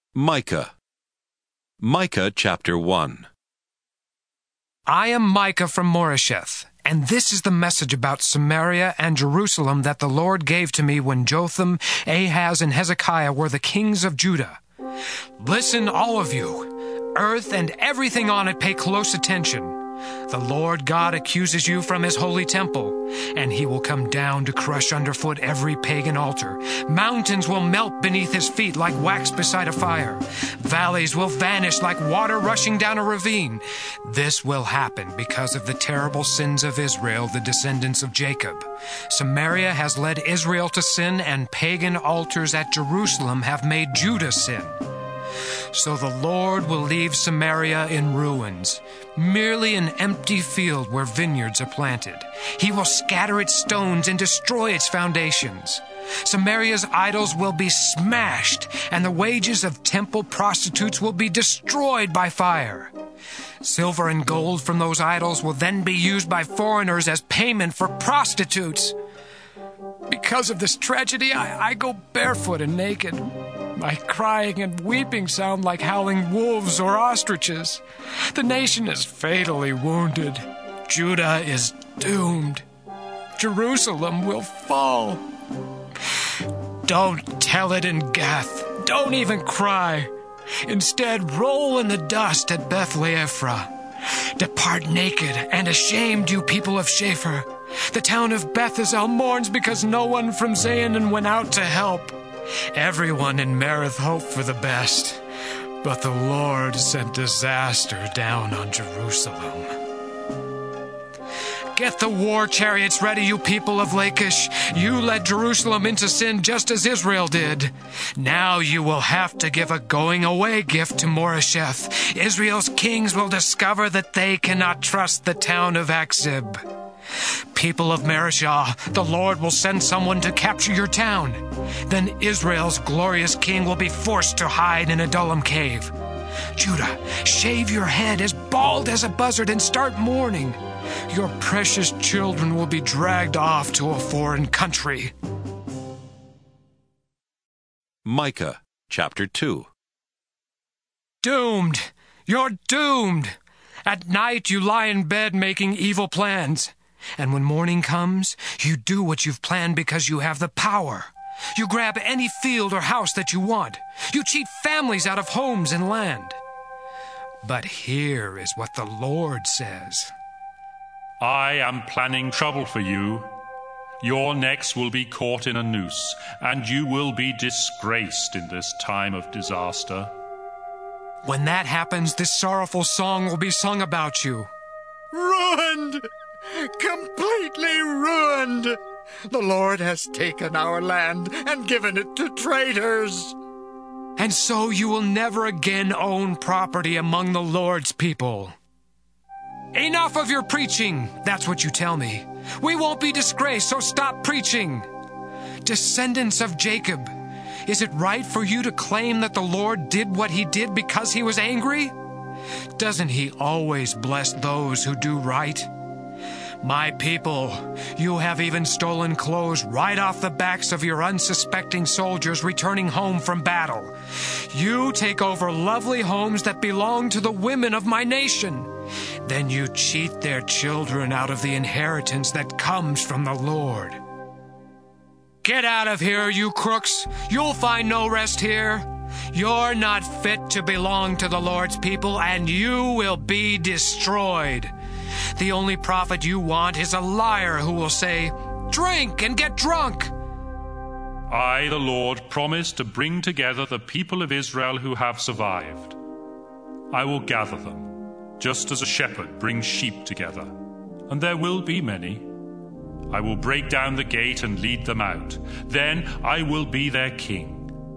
Micah. Micah chapter 1. I am Micah from Moresheth, and this is the message about Samaria and Jerusalem that the Lord gave to me when Jotham, Ahaz, and Hezekiah were the kings of Judah. Listen, all of you. Earth and everything on it, pay close attention. The Lord God accuses you from his holy temple, and he will come down to crush underfoot every pagan altar. Mountains will melt beneath his feet like wax beside a fire. Valleys will vanish like water rushing down a ravine. This will happen because of the terrible sins of Israel, the descendants of Jacob. Samaria has led Israel to sin, and pagan altars at Jerusalem have made Judah sin. So the Lord will leave Samaria in ruins, merely an empty field where vineyards are planted. He will scatter its stones and destroy its foundations. Samaria's idols will be smashed, and the wages of temple prostitutes will be destroyed by fire. Silver and gold from those idols will then be used by foreigners as payment for prostitutes. Because of this tragedy, I go barefoot and naked. My crying and weeping sound like howling wolves or ostriches. The nation is fatally wounded. Judah is doomed. Jerusalem will fall. Don't tell it in Gath. Don't even cry. Instead, roll in the dust at Beth-le-Ephra. Depart naked and ashamed, you people of Shapher. The town of Beth-ezel mourns because no one from Zaanannim went out to help. Everyone in Merith hoped for the best, but the Lord sent disaster down on Jerusalem. Get the war chariots ready, you people of Lachish. You led Jerusalem into sin just as Israel did. Now you will have to give a going-away gift to Moresheth. Israel's kings will discover that they cannot trust the town of Achzib. People of Mareshah, the Lord will send someone to capture your town. Then Israel's glorious king will be forced to hide in Adullam cave. Judah, shave your head as bald as a buzzard and start mourning. Your precious children will be dragged off to a foreign country. Micah chapter 2. Doomed! You're doomed! At night you lie in bed making evil plans. And when morning comes, you do what you've planned because you have the power. You grab any field or house that you want. You cheat families out of homes and land. But here is what the Lord says. I am planning trouble for you. Your necks will be caught in a noose, and you will be disgraced in this time of disaster. When that happens, this sorrowful song will be sung about you. Ruined! Completely ruined! The Lord has taken our land and given it to traitors. And so you will never again own property among the Lord's people. Enough of your preaching, that's what you tell me. We won't be disgraced, so stop preaching. Descendants of Jacob, is it right for you to claim that the Lord did what he did because he was angry? Doesn't he always bless those who do right? My people, you have even stolen clothes right off the backs of your unsuspecting soldiers returning home from battle. You take over lovely homes that belong to the women of my nation. Then you cheat their children out of the inheritance that comes from the Lord. Get out of here, you crooks! You'll find no rest here. You're not fit to belong to the Lord's people, and you will be destroyed. The only prophet you want is a liar who will say, "Drink and get drunk." I, the Lord, promise to bring together the people of Israel who have survived. I will gather them, just as a shepherd brings sheep together, and there will be many. I will break down the gate and lead them out. Then I will be their king.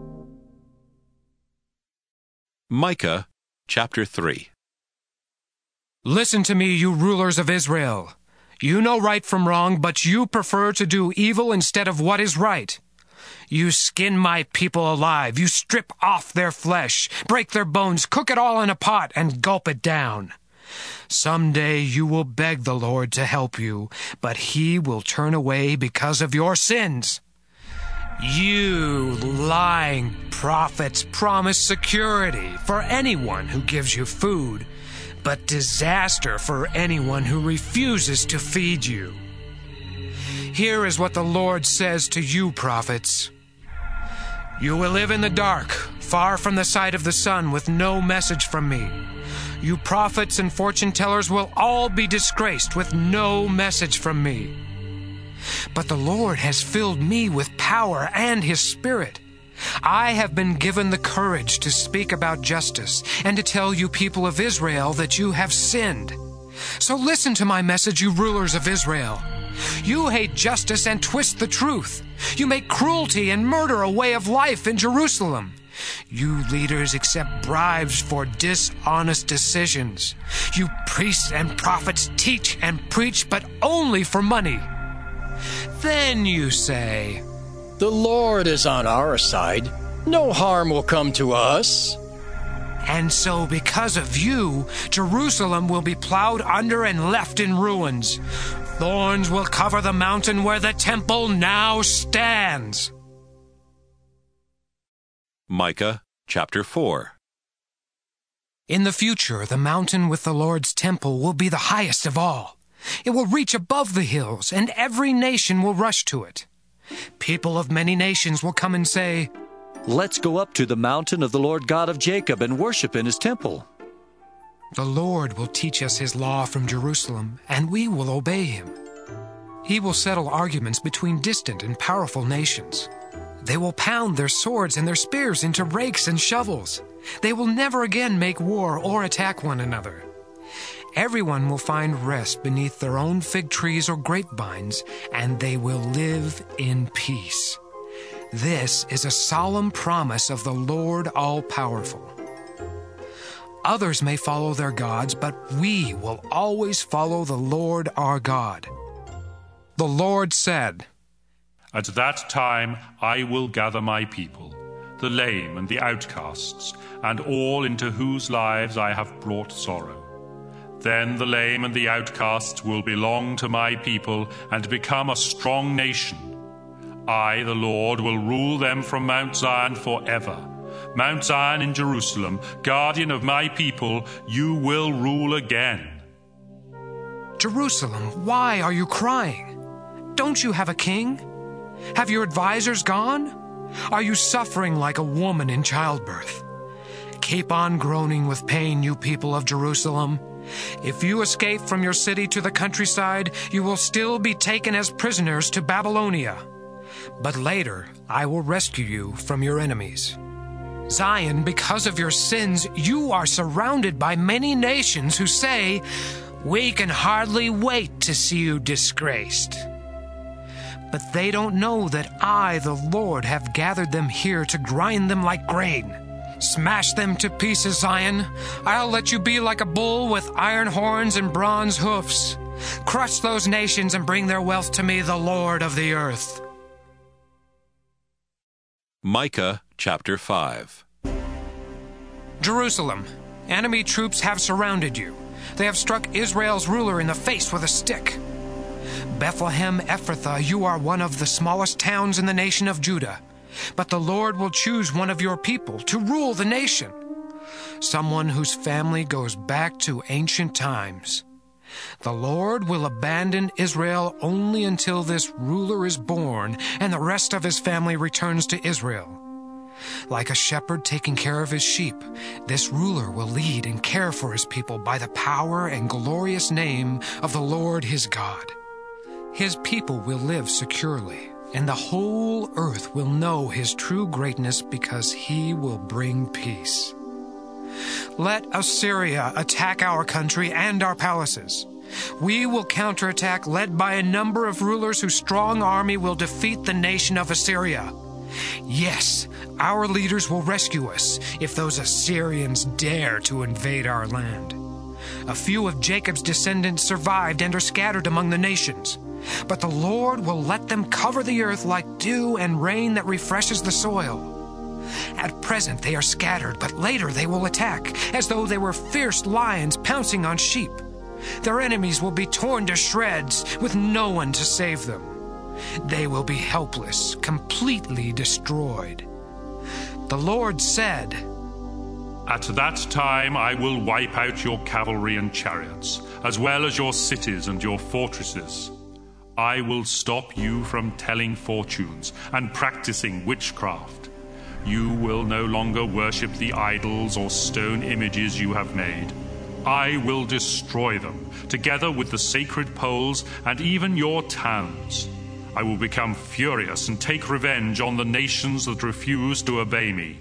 Micah chapter 3. Listen to me, you rulers of Israel. You know right from wrong, but you prefer to do evil instead of what is right. You skin my people alive. You strip off their flesh, break their bones, cook it all in a pot, and gulp it down. Someday you will beg the Lord to help you, but he will turn away because of your sins. You lying prophets promise security for anyone who gives you food, but disaster for anyone who refuses to feed you. Here is what the Lord says to you, prophets. You will live in the dark, far from the sight of the sun, with no message from me. You prophets and fortune tellers will all be disgraced with no message from me. But the Lord has filled me with power and His Spirit. I have been given the courage to speak about justice and to tell you people of Israel that you have sinned. So listen to my message, you rulers of Israel. You hate justice and twist the truth. You make cruelty and murder a way of life in Jerusalem. You leaders accept bribes for dishonest decisions. You priests and prophets teach and preach, but only for money. Then you say, "The Lord is on our side. No harm will come to us." And so because of you, Jerusalem will be plowed under and left in ruins. Thorns will cover the mountain where the temple now stands. Micah chapter 4. In the future, the mountain with the Lord's temple will be the highest of all. It will reach above the hills, and every nation will rush to it. People of many nations will come and say, "Let's go up to the mountain of the Lord God of Jacob and worship in His temple." The Lord will teach us His law from Jerusalem, and we will obey Him. He will settle arguments between distant and powerful nations. They will pound their swords and their spears into rakes and shovels. They will never again make war or attack one another. Everyone will find rest beneath their own fig trees or grapevines, and they will live in peace. This is a solemn promise of the Lord all-powerful. Others may follow their gods, but we will always follow the Lord our God. The Lord said, "At that time I will gather my people, the lame and the outcasts, and all into whose lives I have brought sorrow. Then the lame and the outcasts will belong to my people and become a strong nation. I, the Lord, will rule them from Mount Zion forever. Mount Zion in Jerusalem, guardian of my people, you will rule again." Jerusalem, why are you crying? Don't you have a king? Have your advisors gone? Are you suffering like a woman in childbirth? Keep on groaning with pain, you people of Jerusalem. If you escape from your city to the countryside, you will still be taken as prisoners to Babylonia. But later, I will rescue you from your enemies. Zion, because of your sins, you are surrounded by many nations who say, "We can hardly wait to see you disgraced." But they don't know that I, the Lord, have gathered them here to grind them like grain. Smash them to pieces, Zion. I'll let you be like a bull with iron horns and bronze hoofs. Crush those nations and bring their wealth to me, the Lord of the earth. Micah chapter 5. Jerusalem, enemy troops have surrounded you. They have struck Israel's ruler in the face with a stick. Bethlehem Ephrathah, you are one of the smallest towns in the nation of Judah. But the Lord will choose one of your people to rule the nation, someone whose family goes back to ancient times. The Lord will abandon Israel only until this ruler is born and the rest of his family returns to Israel. Like a shepherd taking care of his sheep, this ruler will lead and care for his people by the power and glorious name of the Lord his God. His people will live securely, and the whole earth will know his true greatness because he will bring peace. Let Assyria attack our country and our palaces. We will counterattack, led by a number of rulers whose strong army will defeat the nation of Assyria. Yes, our leaders will rescue us if those Assyrians dare to invade our land. A few of Jacob's descendants survived and are scattered among the nations. But the Lord will let them cover the earth like dew and rain that refreshes the soil. At present they are scattered, but later they will attack, as though they were fierce lions pouncing on sheep. Their enemies will be torn to shreds, with no one to save them. They will be helpless, completely destroyed. The Lord said, At that time I will wipe out your cavalry and chariots, as well as your cities and your fortresses. I will stop you from telling fortunes and practicing witchcraft. You will no longer worship the idols or stone images you have made. I will destroy them, together with the sacred poles and even your towns. I will become furious and take revenge on the nations that refuse to obey me.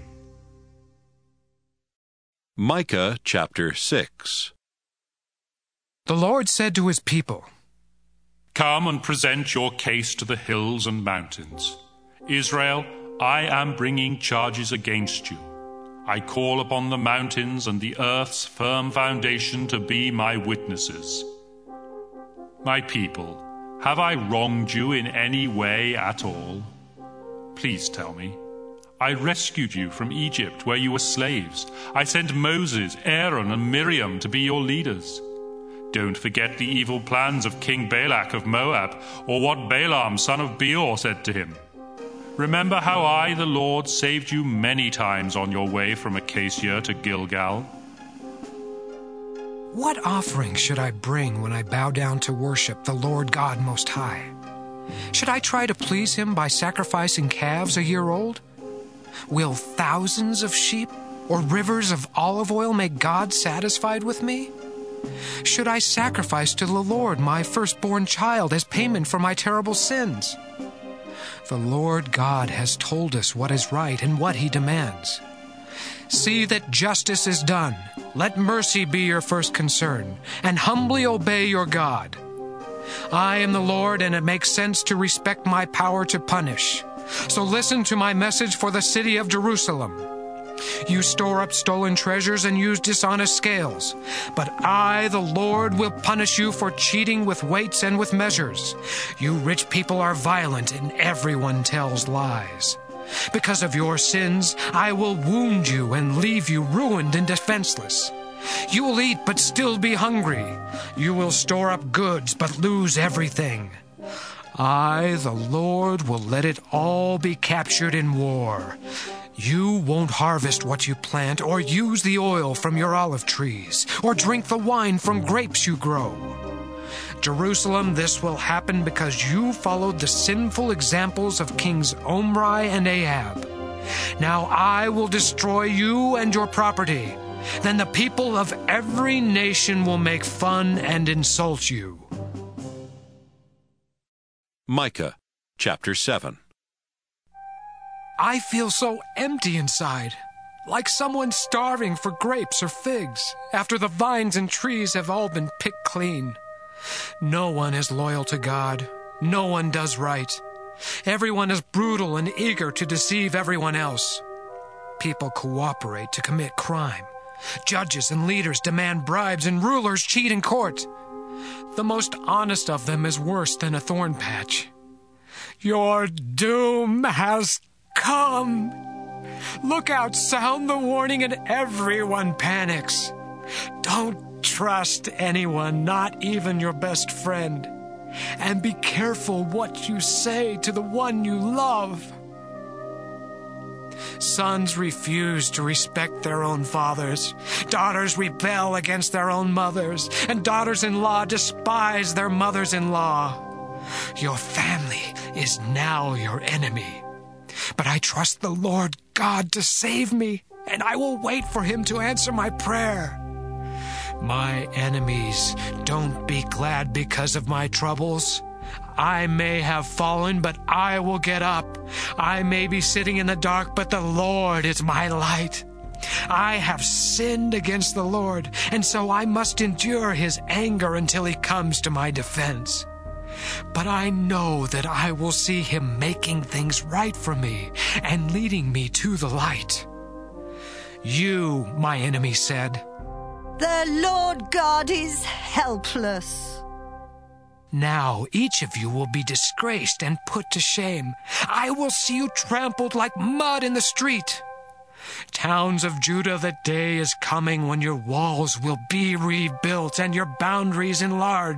Micah chapter 6. The Lord said to his people, Come and present your case to the hills and mountains. Israel, I am bringing charges against you. I call upon the mountains and the earth's firm foundation to be my witnesses. My people, have I wronged you in any way at all? Please tell me. I rescued you from Egypt where you were slaves. I sent Moses, Aaron, and Miriam to be your leaders. Don't forget the evil plans of King Balak of Moab, or what Balaam son of Beor said to him. Remember how I, the Lord, saved you many times on your way from Acacia to Gilgal. What offering should I bring when I bow down to worship the Lord God Most High? Should I try to please him by sacrificing calves a year old? Will thousands of sheep or rivers of olive oil make God satisfied with me? Should I sacrifice to the Lord my firstborn child as payment for my terrible sins? The Lord God has told us what is right and what he demands. See that justice is done. Let mercy be your first concern, and humbly obey your God. I am the Lord, and it makes sense to respect my power to punish. So listen to my message for the city of Jerusalem. You store up stolen treasures and use dishonest scales. But I, the Lord, will punish you for cheating with weights and with measures. You rich people are violent, and everyone tells lies. Because of your sins, I will wound you and leave you ruined and defenseless. You will eat but still be hungry. You will store up goods but lose everything. I, the Lord, will let it all be captured in war. You won't harvest what you plant, or use the oil from your olive trees, or drink the wine from grapes you grow. Jerusalem, this will happen because you followed the sinful examples of kings Omri and Ahab. Now I will destroy you and your property. Then the people of every nation will make fun and insult you. Micah chapter 7. I feel so empty inside, like someone starving for grapes or figs, after the vines and trees have all been picked clean. No one is loyal to God. No one does right. Everyone is brutal and eager to deceive everyone else. People cooperate to commit crime. Judges and leaders demand bribes, and rulers cheat in court. The most honest of them is worse than a thorn patch. Your doom has come. Look out, sound the warning, and everyone panics. Don't trust anyone, not even your best friend. And be careful what you say to the one you love. Sons refuse to respect their own fathers. Daughters rebel against their own mothers. And daughters-in-law despise their mothers-in-law. Your family is now your enemy. But I trust the Lord God to save me, and I will wait for him to answer my prayer. My enemies, don't be glad because of my troubles. I may have fallen, but I will get up. I may be sitting in the dark, but the Lord is my light. I have sinned against the Lord, and so I must endure his anger until he comes to my defense. But I know that I will see him making things right for me and leading me to the light. You, my enemy said, "The Lord God is helpless." Now each of you will be disgraced and put to shame. I will see you trampled like mud in the street. Towns of Judah, the day is coming when your walls will be rebuilt and your boundaries enlarged.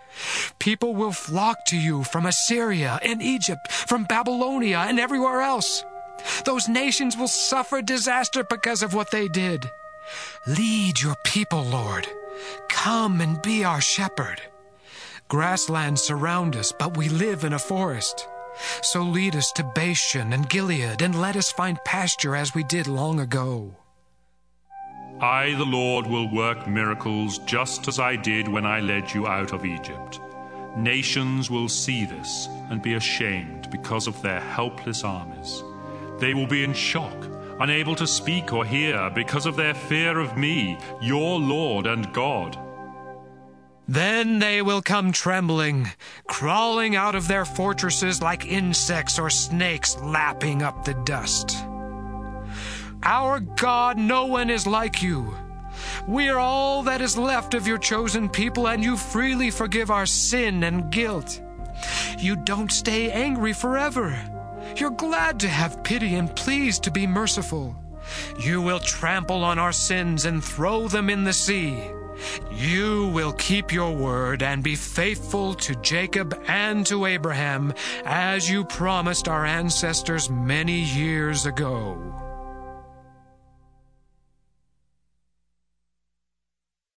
People will flock to you from Assyria and Egypt, from Babylonia and everywhere else. Those nations will suffer disaster because of what they did. Lead your people, Lord. Come and be our shepherd. Grasslands surround us, but we live in a forest. So lead us to Bashan and Gilead, and let us find pasture as we did long ago. I, the Lord, will work miracles just as I did when I led you out of Egypt. Nations will see this and be ashamed because of their helpless armies. They will be in shock, unable to speak or hear because of their fear of me, your Lord and God. Then they will come trembling, crawling out of their fortresses like insects or snakes lapping up the dust. Our God, no one is like you. We are all that is left of your chosen people, and you freely forgive our sin and guilt. You don't stay angry forever. You're glad to have pity and pleased to be merciful. You will trample on our sins and throw them in the sea. You will keep your word and be faithful to Jacob and to Abraham, as you promised our ancestors many years ago.